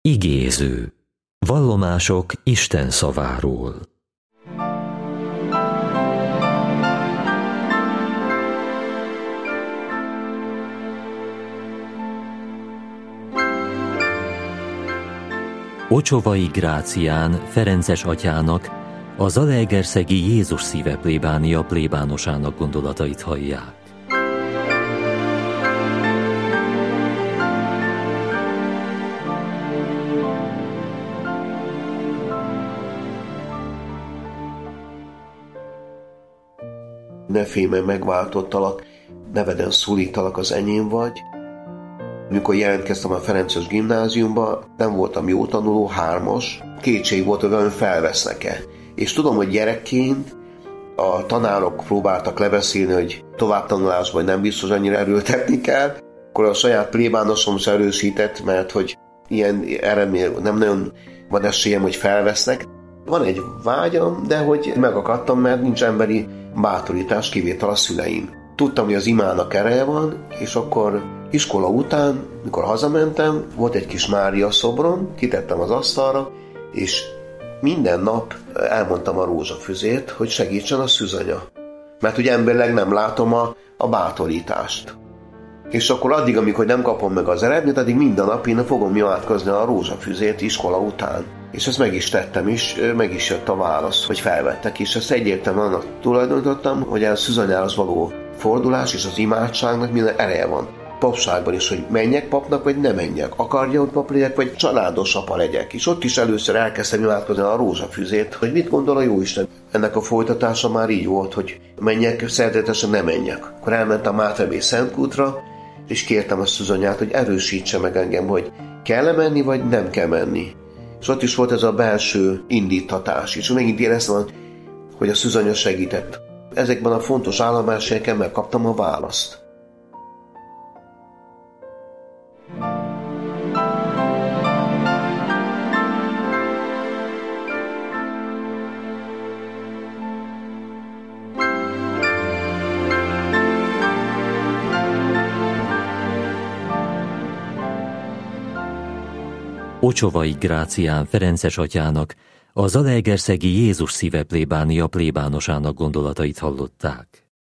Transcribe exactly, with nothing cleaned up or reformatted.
Igéző. Vallomások Isten szaváról. Ocsovai Grácián Ferences atyának, a zalaegerszegi Jézus szíve plébánia plébánosának gondolatait hallják. Ne félj, mert megváltottalak, neveden szólítalak, az enyém vagy. Mikor jelentkeztem a Ferences gimnáziumba, nem voltam jó tanuló, hármas, kétség volt, hogy velem felvesznek-e. És tudom, hogy gyerekként a tanárok próbáltak lebeszélni, hogy továbbtanulásban nem biztos annyira erőltetni kell, akkor a saját plébánosom se erősített, mert hogy ilyen eredmény nem nagyon van esélyem, hogy felvesznek. Van egy vágyam, de hogy megakadtam, mert nincs emberi bátorítás, kivétel a szüleim. Tudtam, hogy az imának ereje van, és akkor iskola után, mikor hazamentem, volt egy kis Mária szobrom, kitettem az asztalra, és minden nap elmondtam a rózsafüzét, hogy segítsen a szűzanya. Mert ugye emberileg nem látom a, a bátorítást. És akkor addig, amikor nem kapom meg az eredményt, addig minden nap én fogom imádkozni a rózsafüzét iskola után. És ezt meg is tettem is, meg is jött a válasz, hogy felvettek, és ezt egyértelműen annak tulajdonítottam, hogy a szűzanyához való fordulás és az imádságnak minden ereje van. Papságban is, hogy menjek papnak, vagy nem menjek. Akarja, hogy pap legyek, vagy családos apa legyek. És ott is először elkezdtem imádkozni a rózsafüzét, hogy mit gondol a Jóisten. Ennek a folytatása már így volt, hogy menjek, szeretetesen nem menjek. Akkor elmentem Mátrabé Szentkútra, és kértem a szűzanyát, hogy erősítse meg engem, hogy kell-e menni, vagy nem kell menni. És ott is volt ez a belső indítatás, és megint éreztem, hogy a szűzanya segített. Ezekben a fontos állomáshelyeken megkaptam a választ. Ocsovai Grácián Ferences atyának, a zalaegerszegi Jézus szíve plébánia plébánosának gondolatait hallották.